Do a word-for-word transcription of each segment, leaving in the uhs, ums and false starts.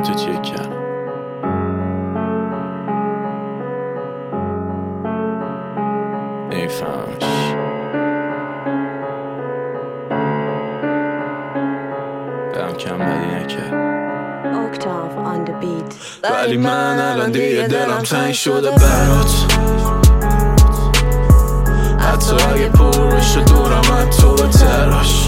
تو چک کردم. نمیفهمش برم کم بدی نکرد ولی من الان دیگه دلم تنگ شده برات. حتی اگه پر بشه دورم از تو بتراش.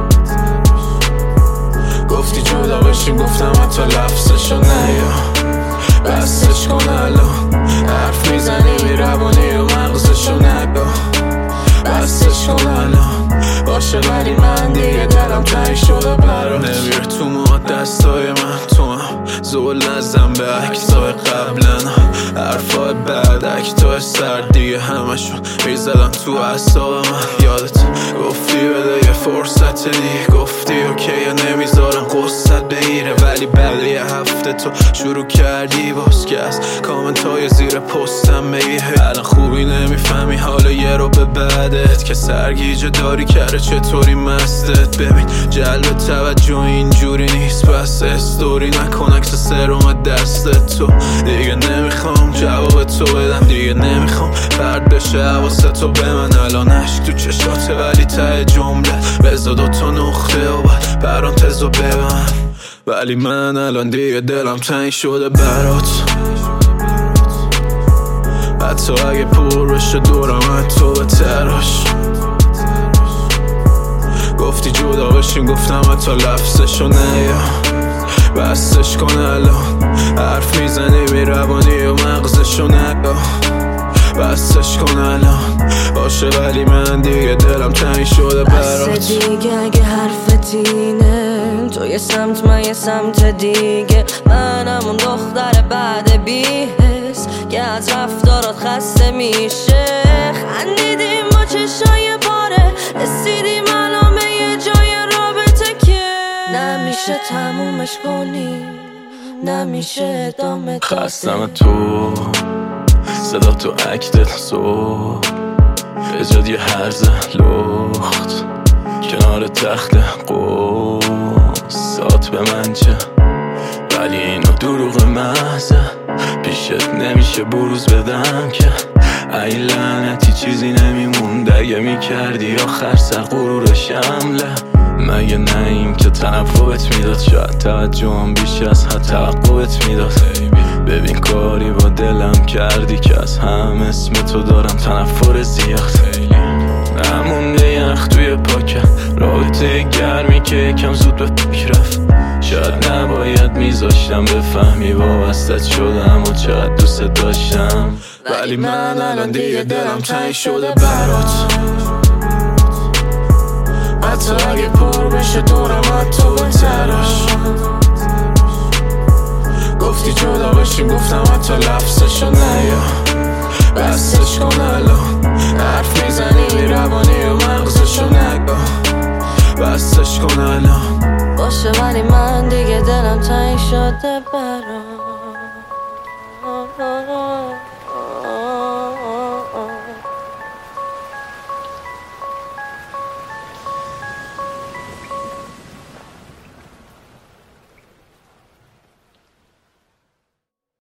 گفتی جدا بشیم گفتم حتی لفظشو نیا. بستش کن الان حرف میزنی میروانی و مغزشو نگاه. بستش کن الان باشه ولی من دیگه دلم تنگ شده برات. نمیر تو ما دستای من تو هم زول نزم به عکسای قبلنا. حرفای بعد اکتای سر دیگه همشون میزدن تو اعصاب من. یادت گفتی بده یه فرصت دیگه. گفتی اوکیه نمیذارم قصت بگیره. ولی بعد یه هفته تو شروع کردی باز که از کامنت های زیر پستم بگیره. الان خوبی نمیفهمی حالا یه رو به بعدت که سرگیجه داری کرده چطوری مستت. ببین جلب توجه اینجوری نیست پس استوری نکن عکس سرم دستت. تو دیگه نمیخوام جواب تو بدم دیگه نمیخوام پرد بشه حواست تو به من. الان عشق تو چشاته ولی ته جمله بزا دوتا نقطه و بعد پرانتزو ببند. ولی من الان دیگه دلم تنگ شده برات. حتی اگه پر بشه دورم از تو بتراش. گفتی جدا بشیم گفتم حتی لفظشو نیا. بستش کن الان حرف میزنی میروانی و مغزشو نگاه. بستش کن الان باشه ولی من دیگه دلم تنگ شده برات. بس دیگه اگه حرفت اینه تو یه سمت من یه سمت دیگه. من همون دختر بعد بی‌حس که از رفتارات خسته میشه. خندیدیم با چشای پاره رسیدیم الان به یه جای رابطه که نمیشه تمومش کنیم نمیشه ادامه داده. خستم تو صدا تو اکتت سو بجاد یه هرزه لخت کنار تخت قصات به من چه. ولی اینو دروغ محضه پیشت نمیشه بروز بدم که ای لعنتی چیزی نمیموند اگه میکردی آخر سر غرور شمله. مگه نه این که تنفرت میداد شاید توجهم بیش از حد توقعت میداد. ببین کاری با دلم کردی که از هم اسم تو دارم تنفر زیاد. نمونده یخ توی پاکم رابطه گرمی که یکم زود به فکر رفت. شاید نباید میذاشتم بفهمی وابستت شدم و چقدر دوست داشتم. ولی من الان دیگه دلم تنگ شده برات. حتی اگه پر بشه دورم از تو بتراش. گفتی جدا بشیم گفتم حتی لفظشو نیا. بستش کن الان حرف میزنی میروانی و مغزشو نگاه. بستش کن الان باشه ولی من دیگه دلم تنگ شده برات.